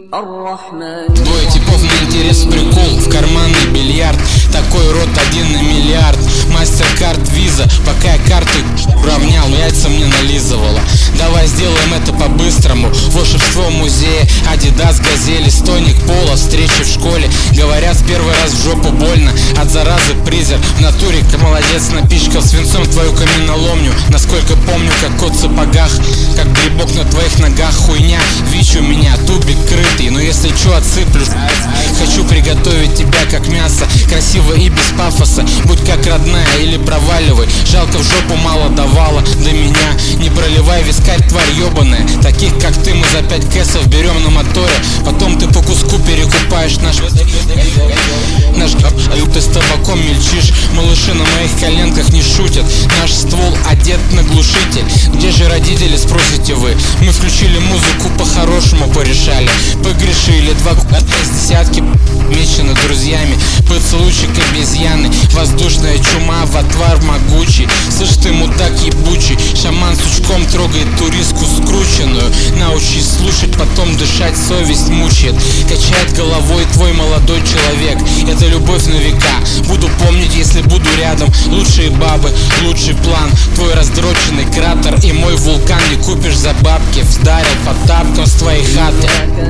الرحمن. Двое типов на интерес, прикол, в карманный бильярд. Такой рот 1 на миллиард. Мастеркард, виза, пока я карты уравнял, яйца мне нализывала. Давай сделаем это по-быстрому. Волшебство музея, Адидас, газели, стойник пола, встречи в школе. Говорят, в первый раз в жопу больно, от заразы призер. В натуре молодец, напичкал свинцом твою каменоломню. Насколько помню, как кот в сапогах, как грибок на твоих ногах. Хуйня, ВИЧ у меня, тубик крытый, но если чё, отсыплю. Хочу приготовить тебя как мясо, красиво и без пафоса. Будь как родная или проваливай. Жалко, в жопу мало давала до меня. Не проливай вискарь, тварь ебаная. Таких как ты мы за 5 кэсов берем на моторе. Потом ты по куску перекупаешь наш ты с табаком мельчишь. Малыши на моих коленках не шутят. Наш ствол одет на глушитель. Где же родители, спросите вы? Мы включили музыку, по-хорошему порешали. Погрешили 2 десятки мечены друзьями. Поцелуйчик обезьяны, воздушная чума в отвар могучий. Слышь ты, мудак ебучий, шаман сучком трогает туристку скрученную. Научись слушать, потом дышать, совесть мучает. Качает головой твой молодой человек. Это любовь на века. Буду помнить, если буду рядом. Лучшие бабы, лучший план. Твой раздроченный кратер и мой вулкан не купишь за бабки. Вдарил по тапкам с твоей хаты.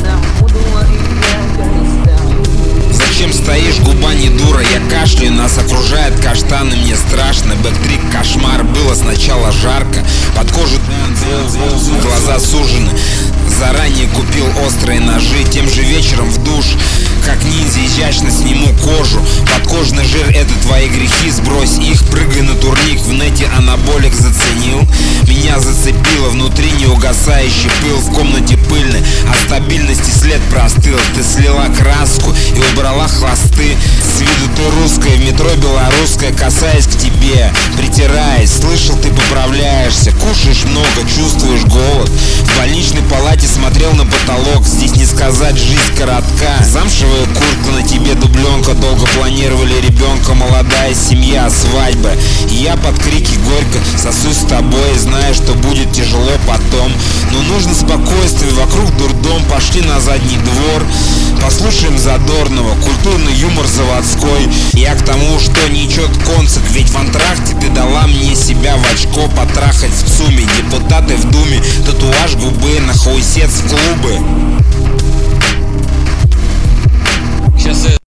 Зачем стоишь, губа не дура, я кашляю, нас окружает каштаны, мне страшно. Бэктрик, кошмар, было сначала жарко, под кожу глаза сужены. Заранее купил острые ножи, тем же вечером в душ, как ниндзя изящно сниму кожу. Подкожный жир — это твои грехи, сбрось их, прыгай на турник, в нете анаболик заценил. Меня зацепило, внутри неугасающий пыл, в комнате пыльной, от стабильности след простыл. Ты слила краску и убрала хвосты. С виду ты русская, в метро белорусская, касаясь к тебе, притираясь. Слышал, ты поправляешься, кушаешь много, чувствуешь голод. В больничной палате смотрел на потолок, здесь не сказать, жизнь коротка. Замшевая куртка на тебе, дубленка, долго планировали ребенка, молодая семья, свадьба. И я под крики горько сосусь с тобой, зная, что будет тяжело потом. Но нужно спокойствие, вокруг дурдом, пошли на задний двор. Послушаем Задорнова, культурный юмор заводской. Я к тому, что ничего концик, ведь в антракте ты дала мне себя в очко потрахать в ЦУМе. Депутаты в Думе, татуаж губы, на хуйсец в клубы.